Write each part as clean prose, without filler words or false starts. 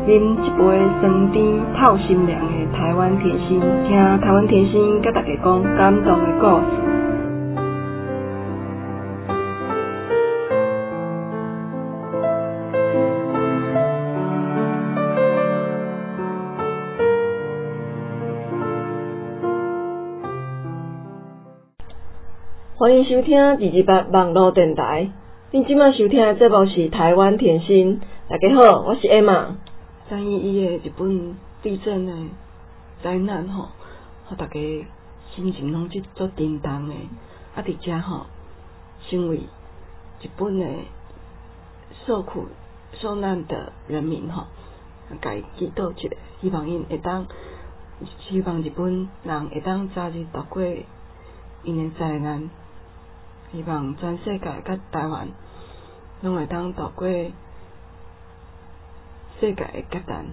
饮一杯酸甜透心凉的台湾甜心，听台湾甜心甲大家讲感动的故事。欢迎收听228网络电台。恁即摆收听的节目是台湾甜心。大家好，我是 Emma。3.11的日本地震的灾难吼，互大家心情拢足震动的。伫遮吼，身为日本的受苦受难的人民吼，甲伊祈祷一下，希望因会当，希望日本人会当早日度过因的灾难。希望全世界甲台湾拢会当度过世界的劫难。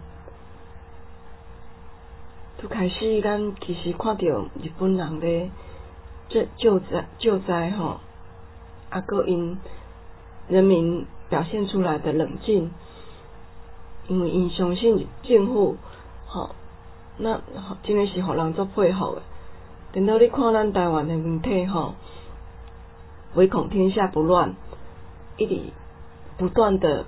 拄开始，咱其实看到日本人咧救灾吼，搁因人民表现出来的冷静，因为因相信政府吼，那真诶是互人足佩服诶。等到你看咱台湾的媒体吼，唯恐天下不乱，一直不断的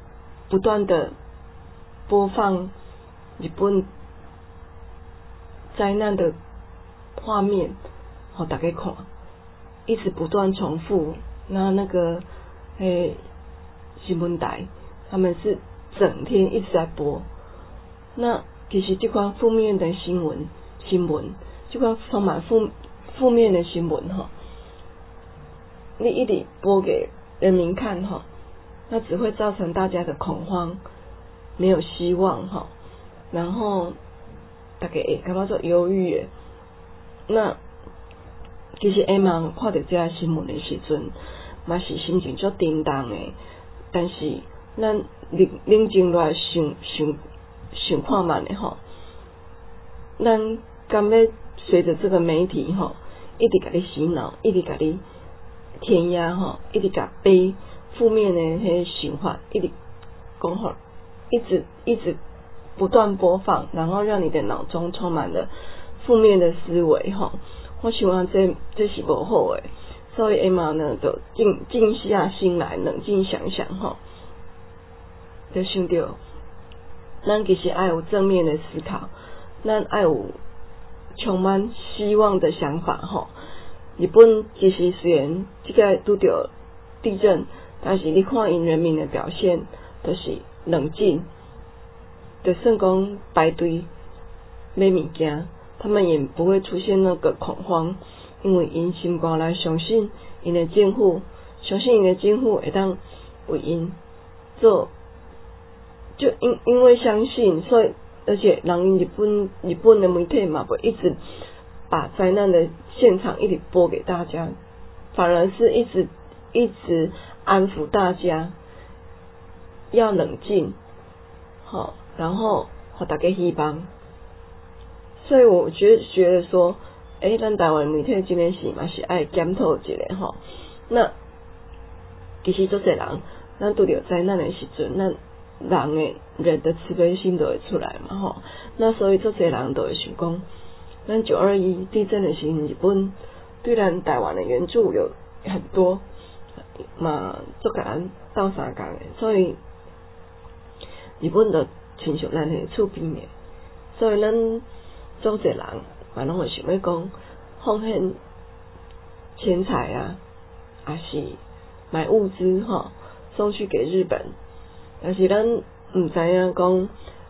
播放日本灾难的画面，互大家看，一直不断重复。那个新闻台，他们是整天一直在播。那其实这款负面的新闻，这款充满负面的新闻哈，你一直播给人民看哈，那只会造成大家的恐慌，没有希望哈，然后大家会感觉做忧郁的。那其实下暝看到这个新闻的时阵，嘛是心情足震动的。但是咱冷静落来想看慢的吼，咱敢要随着这个媒体吼，一直甲你洗脑，一直甲你填压吼，一直甲背负面的迄想法，一直讲吼，一直不断播放，然后让你的脑中充满了负面的思维吼。我想讲这是无好诶，所以下暝呢，就静下心来，冷静想想吼，就想到咱其实爱有正面的思考，咱爱有充满希望的想法吼。日本其实虽然即个拄着地震，但是你看因人民的表现都是冷静，就算讲排队买物件，他们也不会出现那个恐慌，因为因心肝内相信因的政府，会当为因做，就因为相信，所以而且日本的媒体嘛，不一直把灾难的现场一直播给大家，反而是一直安抚大家要冷静，好，然后给大家希望。所以我觉得说，咱台湾媒体真的是嘛是爱检讨一下吼。那其实足侪人，咱拄着灾难的时阵，咱人的慈悲心都会出来嘛吼。那所以足侪人都会想讲，咱921地震的时候，日本对咱台湾的援助有很多，嘛足甲咱斗相共的，所以日本就亲像咱的厝边的，所以咱足侪人嘛拢会想要讲奉献钱财啊，还是买物资吼，送去给日本。但是咱毋知影讲，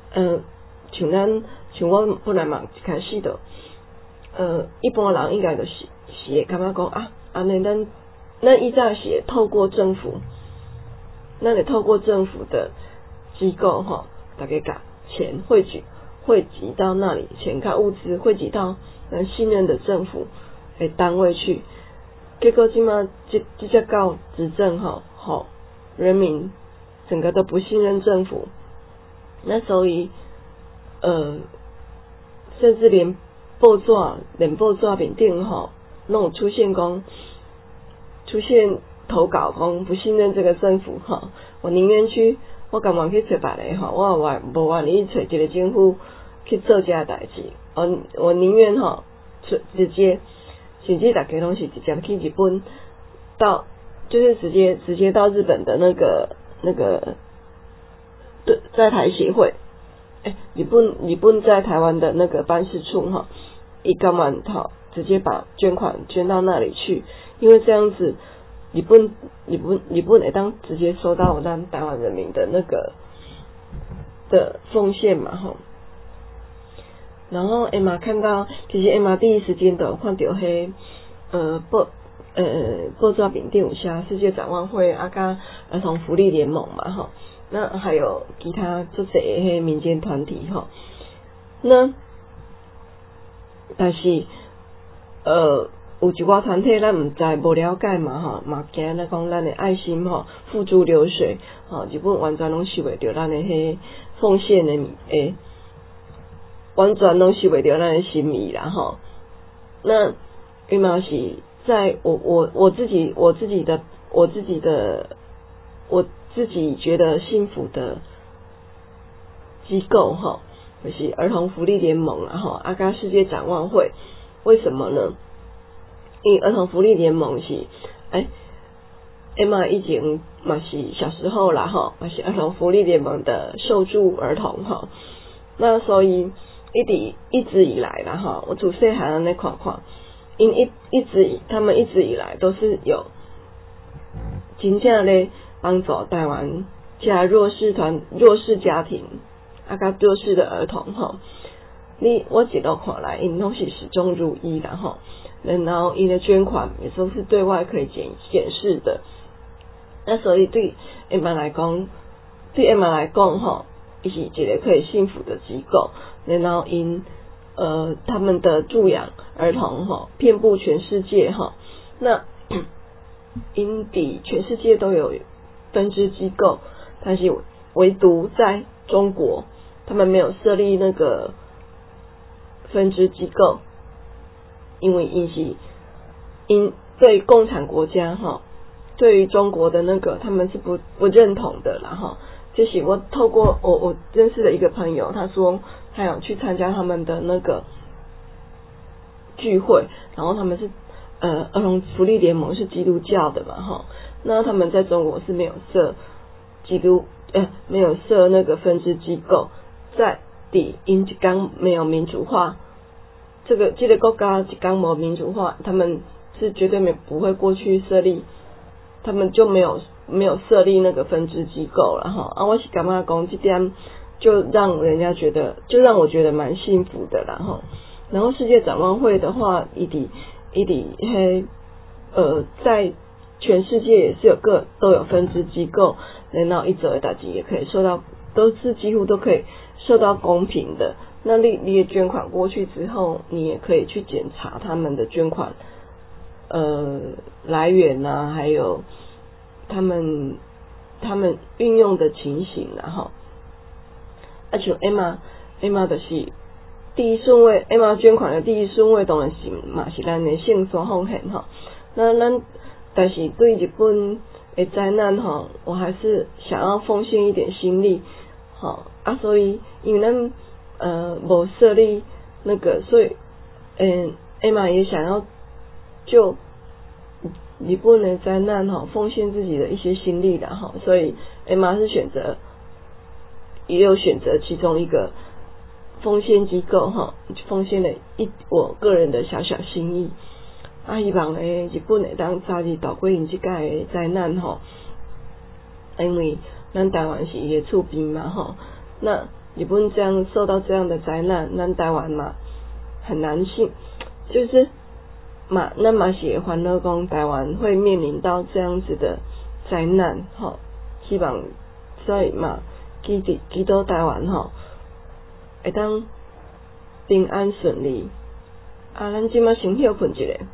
像我本来嘛一开始就，一般人应该就是会感觉讲啊，安尼咱以前是会透过政府，咱会透过政府的机构吼，大家把钱汇集到那里，钱跟物资汇集到咱信任的政府的单位去。结果即马这只到执政吼，人民整个都不信任政府，那所以甚至连报纸面顶吼，拢有出现投稿讲不信任这个政府哈，我宁愿去我甘愿去找别个吼，我无愿意找一个政府去做这个代志。我宁愿吼直接，甚至大家拢是直接去日本到，就是直接到日本的那个对在台协会，日本在台湾的那个办事处哈，伊甘愿直接把捐款捐到那里去，因为这样子日本会当直接收到咱台湾人民的那个的奉献嘛吼。然后艾玛看到，其实艾玛第一时间都有看到报纸面顶有写世界展望会啊，甲儿童福利联盟嘛吼，那还有其他这些民间团体吼，那但是有一寡团体咱毋知无了解嘛吼，嘛惊咱讲咱的爱心吼付诸流水吼，日本完全拢收袂着咱的迄奉献的完全拢收袂着咱的心意啦吼。那伊嘛是在我自己觉得幸福的机构吼，就是儿童福利联盟啦吼，啊甲世界展望会。为什么呢？因为儿童福利联盟是Emma 以前嘛是小时候啦吼，嘛是儿童福利联盟的受助儿童吼。那所以一直以来啦吼，我自细汉安尼看看，他们一直以来都是有真正咧帮助台湾加弱势家庭啊甲弱势的儿童吼。我一路看来，因拢是始终如一啦吼。然后因的捐款也都是对外可以检视的。那所以对 Emma 来讲吼，伊是一个可以幸福的机构。然后因他们的助养儿童吼，遍布全世界吼。那因伫全世界都有分支机构，但是唯独在中国，他们没有设立那个分支机构，因为因对共产国家哈，对于中国的那个他们是不认同的啦哈。就是我透过我认识的一个朋友，他说他有去参加他们的那个聚会，然后他们是儿童福利联盟是基督教的嘛哈，那他们在中国是没有设没有设那个分支机构，在因一刚没有民主化。这个国家一刚没民主化，他们是绝对不会过去设立，他们就没有设立那个分支机构了哈。我是感觉讲这点就让我觉得蛮幸福的啦哈。然后世界展望会的话，在全世界也是都有分支机构，然后一做的代志也可以几乎都可以受到公平的。那你也捐款过去之后，你也可以去检查他们的捐款来源啊，还有他们运用的情形啦吼。像 Emma 就是第一顺位 ，Emma 捐款的第一顺位当然是咱的性双奉献吼。但是对日本的灾难吼，我还是想要奉献一点心力吼所以因为咱无设立那个，所以Emma 也想要就日本的灾难奉献自己的一些心力啦所以 Emma 也有选择其中一个奉献机构奉献了我个人的小小心意希望日本会当早日度过因这届的灾难因为咱台湾是伊的厝边嘛那日本受到这样的灾难，咱台湾嘛很难信，就是咱嘛是会烦恼讲台湾会面临到这样子的灾难希望所以嘛祈祷台湾会当平安顺利咱即马先休困一下。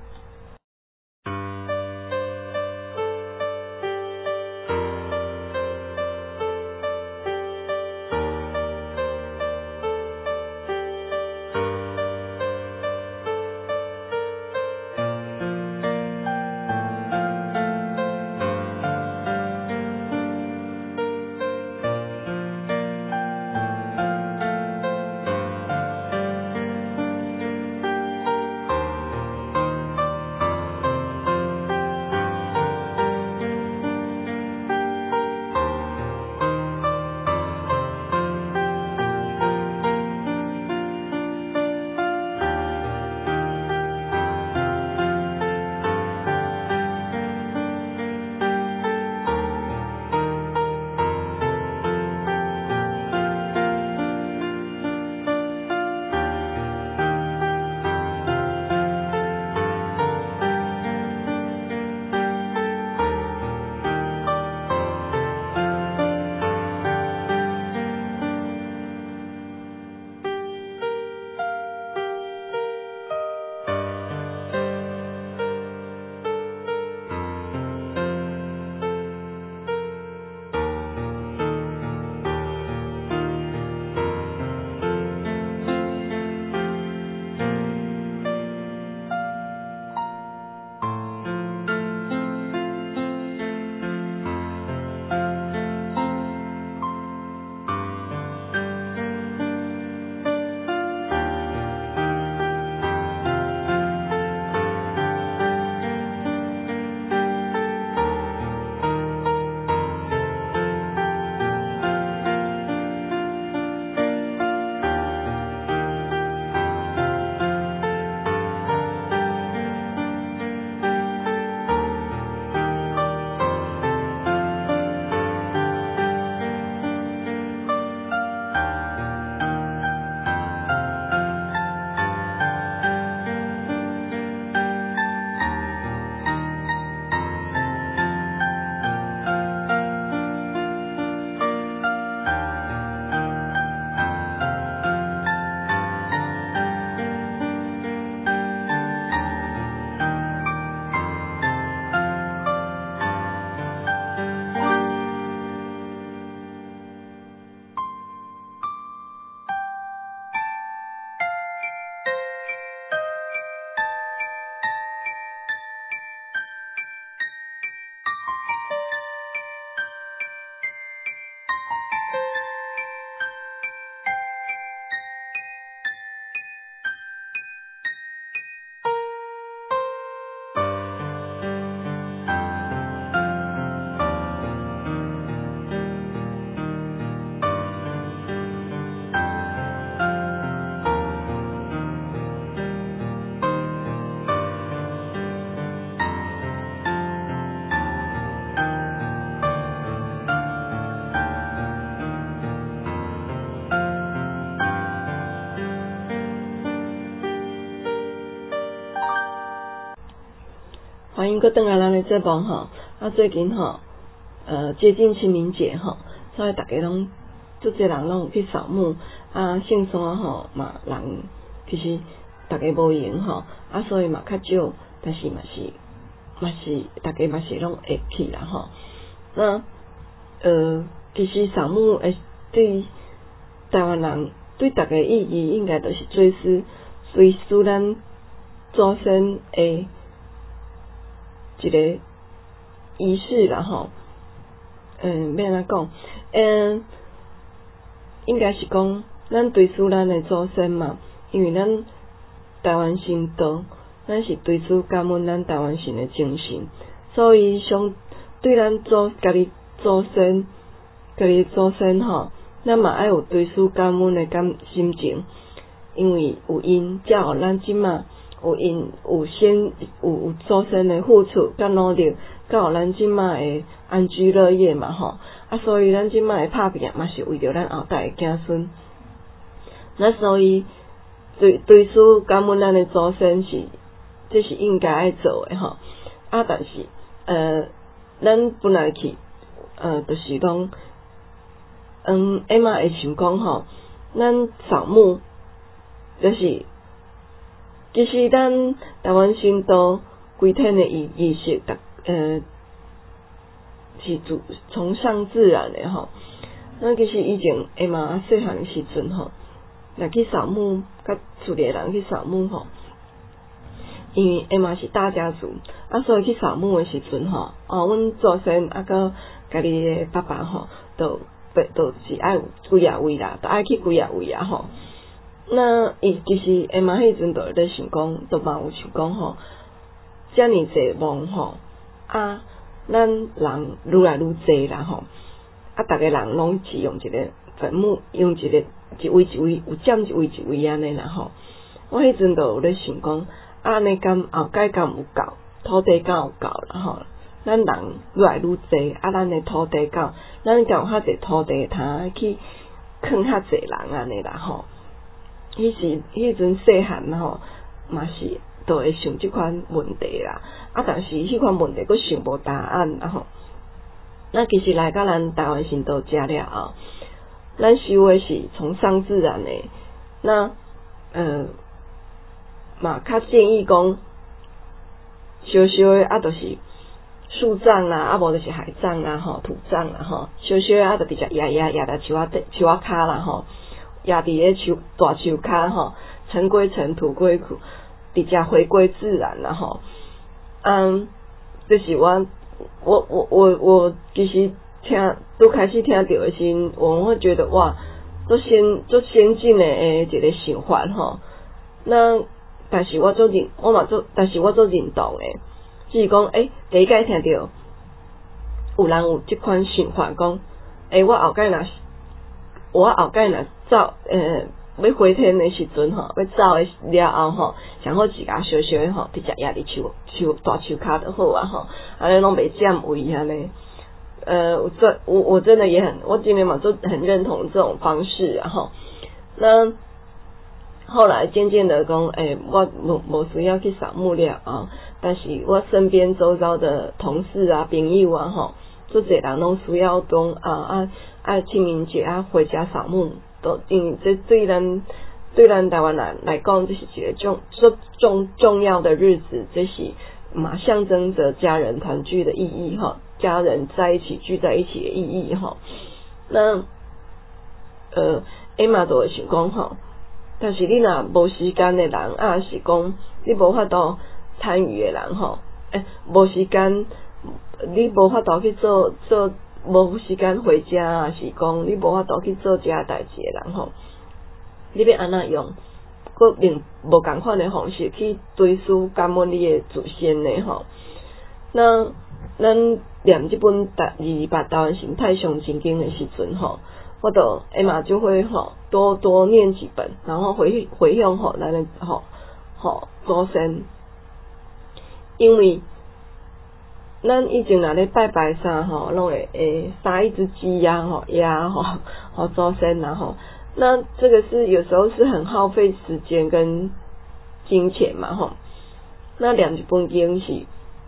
欢迎搁转来咱的节目吼。最近接近清明节所以大家拢足侪人拢有去扫墓圣山嘛人其实大家无闲所以嘛较少，但是嘛是大家嘛是拢会去啦那其实扫墓对台湾人对大家意义应该就是追思咱祖先的一个仪式啦要安怎讲应该是讲咱追思咱的祖先嘛，因为咱台湾神道咱是追思感恩咱台湾神的精神，所以对咱家己祖先咱嘛爱有追思感恩的心情，因为有因才互咱即马有祖先的付出甲努力，才互咱即马会安居乐业嘛所以咱即马会拍拼嘛是为着咱后代的子孙。那所以追思感恩咱的祖先这是应该爱做的但是咱本来去就是讲嘛会想讲咱扫墓就是其实咱台湾神道规天的仪式是崇尚自然的那其实以前嘛细汉的时阵若去扫墓，甲厝里人去扫墓因为嘛是大家族所以去扫墓的时阵阮祖先甲家己的爸爸就是爱有几啊位啦，都爱去几啊位那其实嘛迄阵就咧想讲，都嘛有想讲遮尔济墓咱人愈来愈济啦逐个人拢是用一个坟墓，用一位有占一位安尼啦我迄阵就有咧想讲安尼后盖敢有够，土地敢有够啦咱人愈来愈济咱的土地够，咱敢有遐济土地通去囥遐济人安尼啦迄阵细汉嘛是都会想即款问题啦但是迄款问题佫想无答案啦那其实来到咱台湾神道遮了咱修的是崇尚自然的，那嘛较建议讲烧的就是树葬啦无就是海葬啦土葬啦烧就直接压在树仔骹啦压伫咧大树骹尘归尘，土归土，直接回归自然啦就是我其实都开始听到的时，我会觉得哇，都先进的一个想法那但是我做认同的，就是讲第一摆听到有人有这款想法，讲我后摆若走要回天的时阵要走的了后上好自家烧的直接压伫大树骹就好安尼拢袂占位安尼我真的我今年嘛就很认同这种方式那后来渐渐的讲我无需要去扫墓了但是我身边周遭的同事朋友做侪人拢需要讲清明节回家扫墓，都因为这对咱台湾人来讲，这是一个重要的日子，这是嘛象征着家人团聚的意义家人在一起聚在一起的意义那嘛都会想讲但是你若无时间的人是讲你无法度参与的人无时间你无法度去做无时间回家是讲你无法度去做这代志的人你要安怎用佫另无共款的方式去追思感恩你的祖先呢那咱念这本28台湾神太上真经的时阵我就嘛就会多念几本，然后回向咱的祖先，因为咱以前若咧拜啥拢会杀一只鸡鸭祖先那这个是有时候是很耗费时间跟金钱嘛那两本经是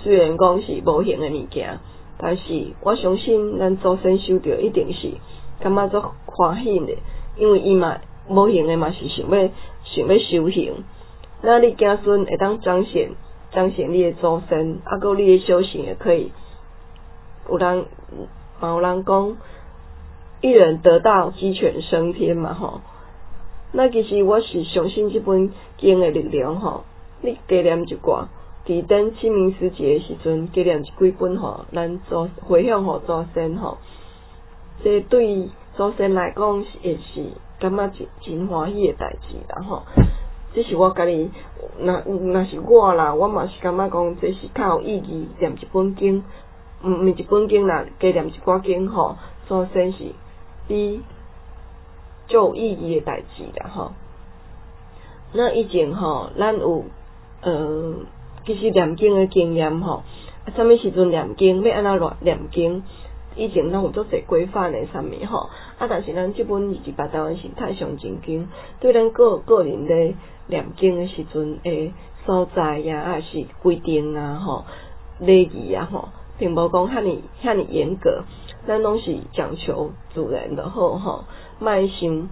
虽然讲是无形的物件，但是我相信咱祖先收到一定是感觉足欢喜的，因为伊嘛无形的嘛是想要修行。那你子孙会当彰显你的祖先，啊，搁你的修行也可以。有人讲，一人得道，鸡犬升天嘛吼。那其实我是相信这本经的力量吼。你加念一寡，伫等清明时节的时阵，加念几本吼，咱回向互祖先吼。这对祖先来讲也是感觉真欢喜的代志啦吼。这是我家己，若是我啦，我嘛是感觉讲这是较有意义，念一本经，毋一本经啦，加念一寡经吼，祖先是比较有意义的代志啦吼。那以前吼，咱有其实念经的经验吼，啥物时阵念经，要安怎念经？以前拢有足侪规范的啥物吼，但是咱即本《28台湾心太上真经》，对咱个人咧念经的时阵诶所在啊是规定啊吼，礼仪啊吼，并无讲遐尼严格，咱拢是讲求自然就好吼，莫想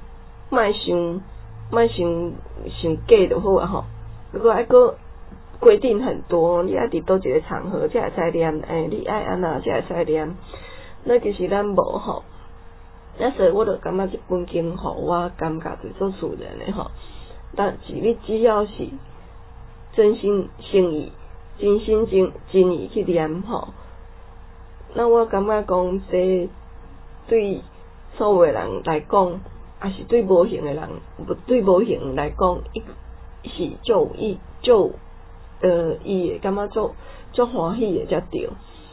假就好啊吼。如果还个规定很多，你爱伫倒一个场合才会使念，你爱安那才会使念。那其实咱无吼，那所以我就感觉这本经吼，我感觉是足自然的吼。但是你只要是真心诚意、真心真意去念吼，那我感觉讲这对所有的人来讲，也是对无形的人，对无形来讲，是足伊会感觉足欢喜的才对。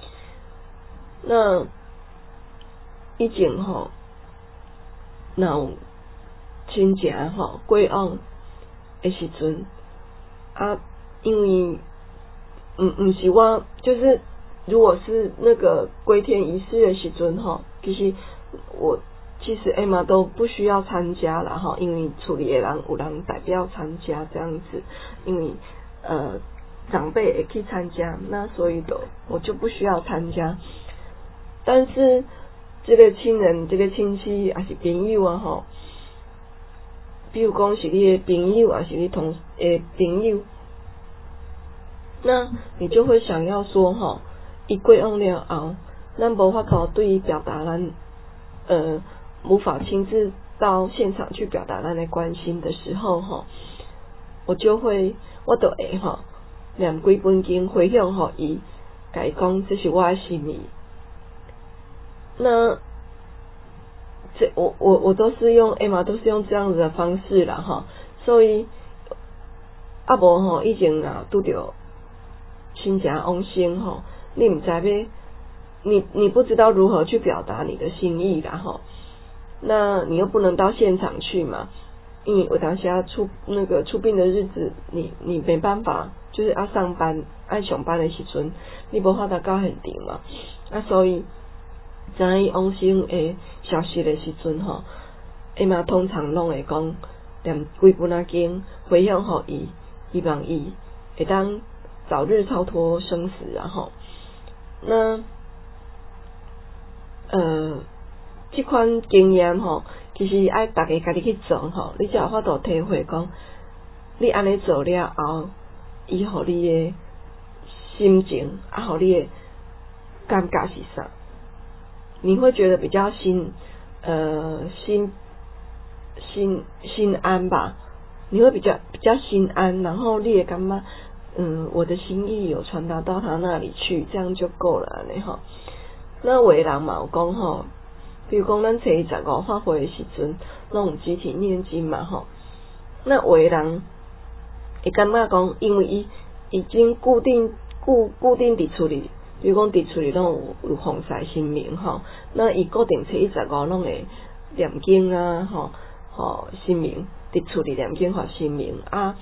那以前吼，若有亲戚吼过往的时阵啊，因为毋是我，就是如果是那个归天仪式的时阵吼，其实嘛都不需要参加啦吼，因为厝里的人有人代表参加这样子，因为长辈会去参加，那所以我就不需要参加。但是这个亲人、这个亲戚也是朋友啊吼，比如讲是你的朋友，也是你同朋友，那你就会想要说吼，伊过往了后，咱无法度对伊表达咱无法亲自到现场去表达咱的关心的时候吼，我就会吼念几本经回向互伊，甲伊讲这是我的心意。那我都是用都是用这样子的方式啦哈，所以无吼以前啊拄着亲戚往生吼，你唔知要你不知道如何去表达你的心意啦哈，那你又不能到现场去嘛，因为有当时出殡的日子，你没办法，就是要上班的时阵，你无法度到现场嘛，所以知伊往生的消息的时阵吼，嘛通常拢会讲念几本仔经回向互伊，希望伊会当早日超脱生死啊吼。那这款经验吼，其实爱大家家己去做吼，你才有法度体会讲，你安尼做了后，伊互你的心情互你的感觉是啥？你会觉得比较心安吧？你会比较心安，然后你也感觉我的心意有传达到他那里去，这样就够了呢吼。那有的人嘛有讲吼，比如讲咱初一15发会的时阵，拢有集体念经嘛吼。那有的人会感觉讲，因为伊已经固定伫厝里。比如讲，伫厝里拢有奉晒神明吼，那伊固定初一15拢会念经啊，神明伫厝里念经互神明啊，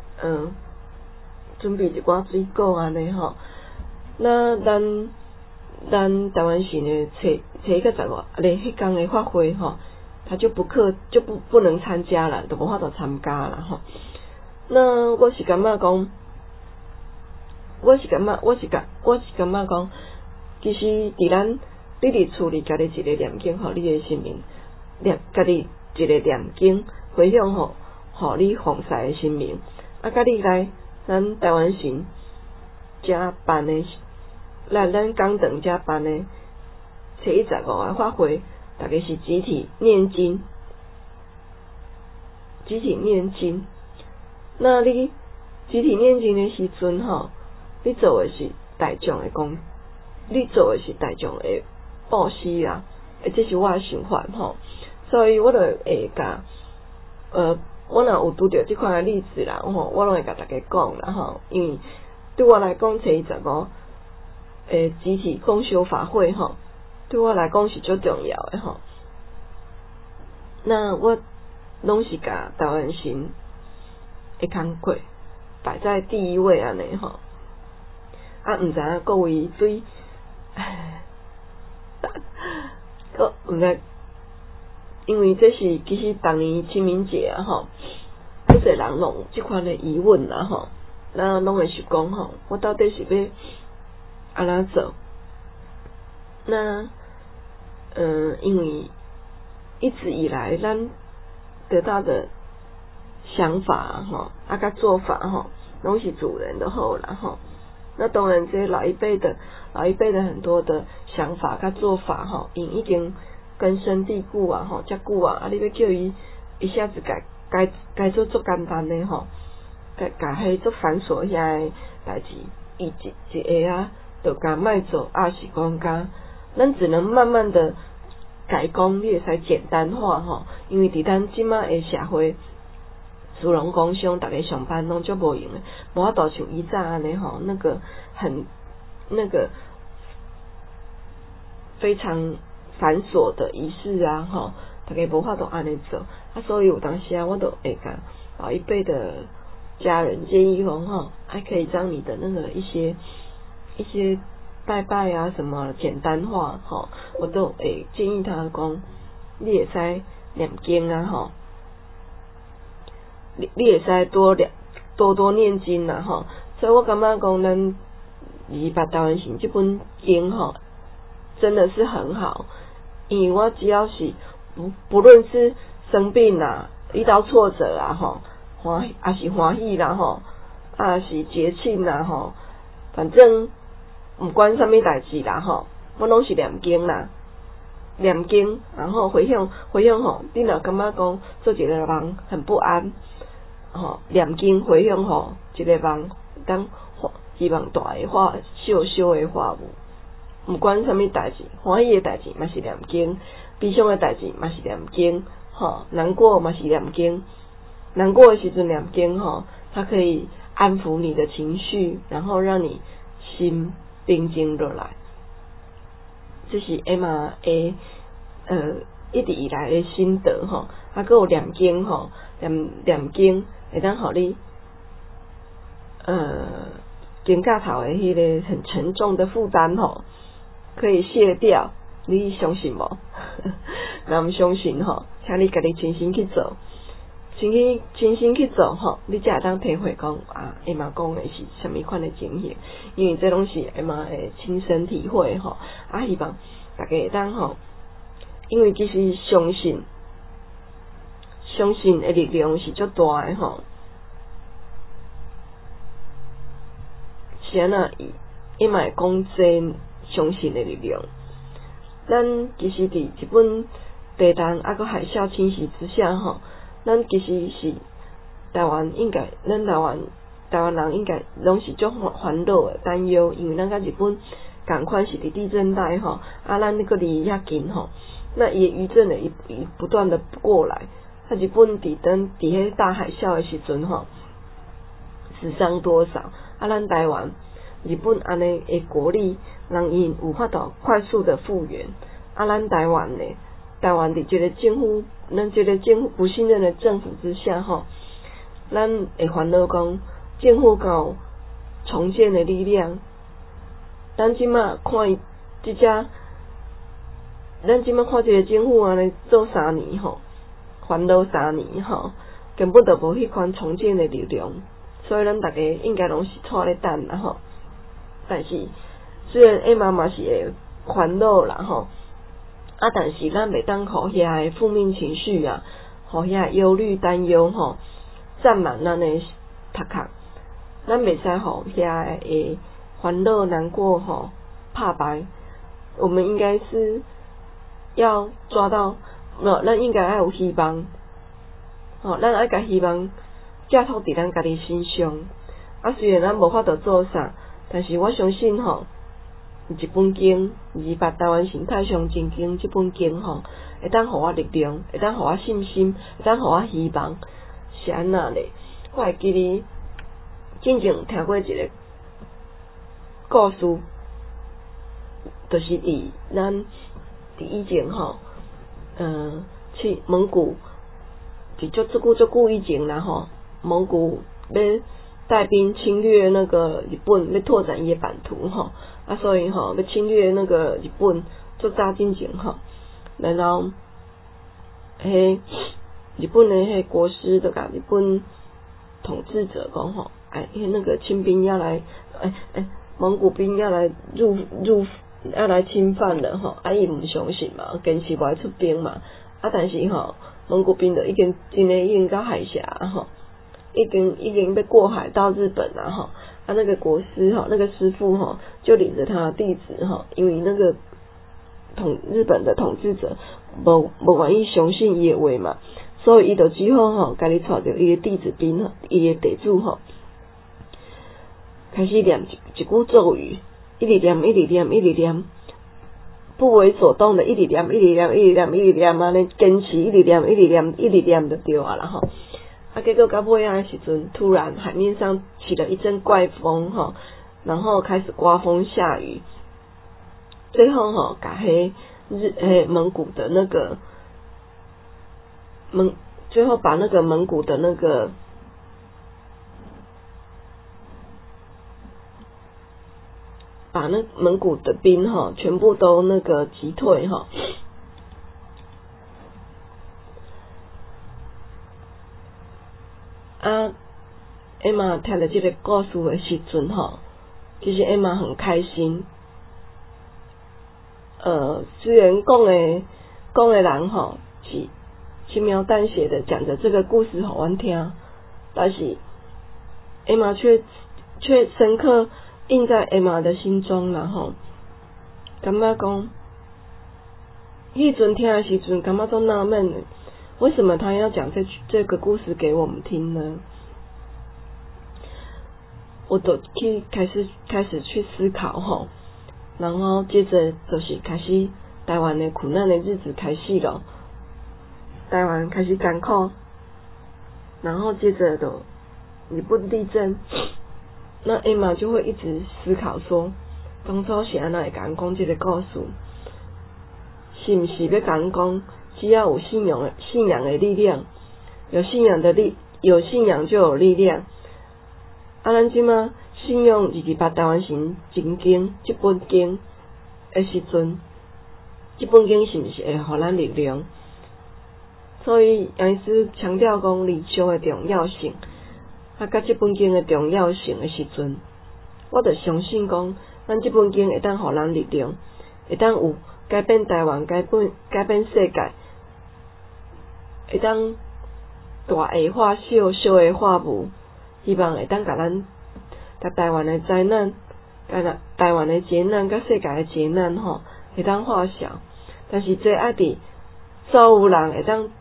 准备一寡水果安尼吼。那咱台湾省的初一到15，咧迄天的法会吼，他就不能参加了，就无法度参加了吼。那我是感觉讲， 我是感觉讲，其实伫咱你伫厝里家己一个念经，互你的心灵家己一个念经回向互你奉祀的神明，甲你来咱台湾神遮办的，咱讲堂遮办的7月15号法会，大家是集体念经。那你集体念经的时阵你做的是大众的你做的是大众的布施啦，这是我的想法所以我就会甲我若有拄着即款的例子啦我拢会甲大家讲啦因为对我来讲7月15集体共修法会对我来讲是最重要的那我拢是甲台湾神的工课摆在第一位安尼毋知影各位对毋知，因为这是其实当年清明节不侪人拢有即款的疑问咱拢会是讲我到底是要安怎做？那因为一直以来咱得到的想法甲做法拢是主人的好啦那当然这老一辈的很多的想法甲做法因已经根深蒂固遮久你要叫伊一下子改做足简单的甲迄足繁琐遐的代志伊一下就甲卖做是讲咱只能慢慢的改讲，你会使简单化因为伫咱即马的社会殊荣工商，大家上班拢足无用的，无法度像以前安尼那个非常繁琐的仪式大家无法度安尼做所以有当时我都会甲老一辈的家人建议讲还可以将你的那个一些拜拜什么简单化我都会建议他讲你会使念经你会使多念经所以我感觉讲咱28台湾神这本经真的是很好，因为我只要是不论是生病遇到挫折还是欢喜啦是节庆啦反正不管什么代志啦我拢是念经然后回向你若感觉讲做一个人很不安念经回向一个人当希望大的小的化无，不管什么代志，欢喜的代志嘛是念经，悲伤的代志嘛是念经难过嘛是念经，难过的时阵念经它可以安抚你的情绪，然后让你心平静落来，这是Emma一直以来的心得还有念经念经会当互你肩胛头的迄个很沉重的负担可以卸掉，你相信无？若毋相信请你家己亲身去做，亲身去做你才会当体会讲Emma讲的是什么款的情形，因为这拢是Emma的亲身体会希望大家会当因为其实相信的力量是足大的是安那Emma会讲这相信的力量。咱其实伫一本地震还海啸侵袭之下咱其实是台湾人应该拢是足烦恼的担忧，因为咱甲日本同款是伫地震带咱那个离遐近那伊余震的不断的过来，日本伫迄大海啸的时阵死伤多少咱台湾日本安尼的国力让伊有法度快速的复原咱台湾伫这个政府不信任的政府之下咱会烦恼讲政府有重建的力量，咱即马看这个政府安尼做3年烦恼3年根本就无迄款重建的力量，所以咱大家应该拢是拖咧等但是虽然艾玛嘛是会烦恼啦吼，但是咱袂当互遐个负面情绪啊，互遐忧虑担忧吼占满咱的头壳，咱袂使互遐个烦恼难过吼拍败。我们应该是要抓到，咱应该要有希望，咱爱甲希望寄托伫咱家己身上。虽然咱无法度做啥，但是我相信一本经《28台湾心态上真经》这本经会当互我力量，会当互我信心，会当互我希望。是安那咧？我会记哩，之前听过一个故事，就是咱以前去蒙古，伫足久以前啦蒙古要带兵侵略那个日本，要拓展伊的版图所以要侵略那个日本，足早之前然后日本的国师就甲日本统治者讲那个清兵要来，蒙古兵要来要来侵犯了伊毋相信嘛，坚持无爱出兵嘛，但是蒙古兵就已经到海峡已经被过海到日本了那个国师那个师傅就领着他的弟子因为那个日本的统治者无愿意相信伊的话嘛，所以伊就只好家己带着伊的弟子兵伊的弟子开始念一句咒语，一直念，不为所动的一直念，安尼坚持一直念就对啊啦结果到尾的时阵，突然海面上起了一阵怪风然后开始刮风下雨，最后甲蒙古的那个最后把那个蒙古的那个蒙古的兵全部都那个击退艾玛听到这个故事的时阵其实艾玛很开心。虽然讲的人是轻描淡写的讲着这个故事给阮听，但是艾玛却深刻印在艾玛的心中啦感觉讲迄阵听的时阵，感觉都纳闷的，为什么他要讲这个故事给我们听呢？我就开始去思考然后接着就是开始台湾的苦难的日子开始了，台湾开始艰苦，然后接着就日本地震，那艾玛就会一直思考说，当初是安怎会甲人讲这个故事？是毋是要甲人讲，只要有信仰的力量，有信仰就有力量。咱即马信用28台湾心真经这本经的时阵，这本经是毋是会互咱力量？所以杨医师强调讲灵修的重要性，甲这本经的重要性的时阵，我就相信讲，咱这本经会当互咱力量，会当有改变台湾、改变世界，会当大而化小，小而化无。希望会当甲台湾的灾难、台湾的劫难、甲世界的劫难会当化小。但是这爱伫所有人会当，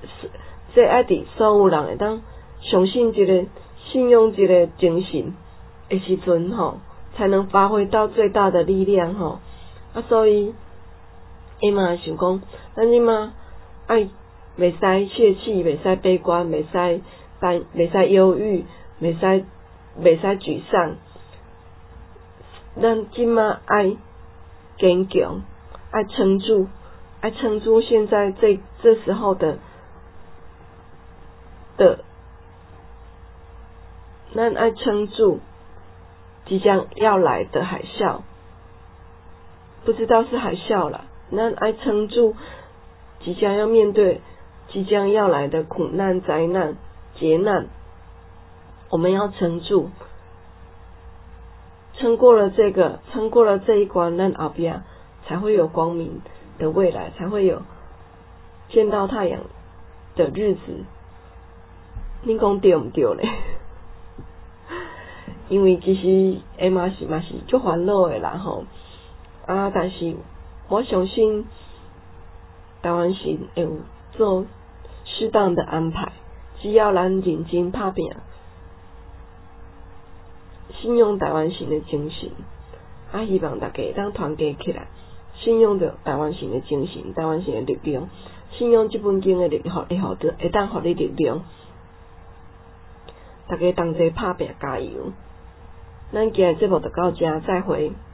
相信这个、信用这个精神的时阵才能发挥到最大的力量所以伊嘛想讲，咱即嘛袂使泄气，袂使悲观，袂使忧郁。袂使沮丧，咱即马爱坚强，爱撑住现在这时候的，咱爱撑住即将要来的海啸，不知道是海啸啦，咱爱撑住即将要面对即将要来的苦难、灾难、劫难。我们要撑住， 撑过了这一关，咱后边才会有光明的未来，才会有见到太阳的日子。恁讲对毋对咧？因为其实嘛是足烦恼的啦吼。但是我相信台湾神会有做适当的安排，只要咱认真打拼，信用台湾神的精神，希望大家当团结起来，信用着台湾神的精神，台湾神的力量，信用这本经的力量，会当互你力量。大家同齐打拼加油！咱今日节目就到这，再会。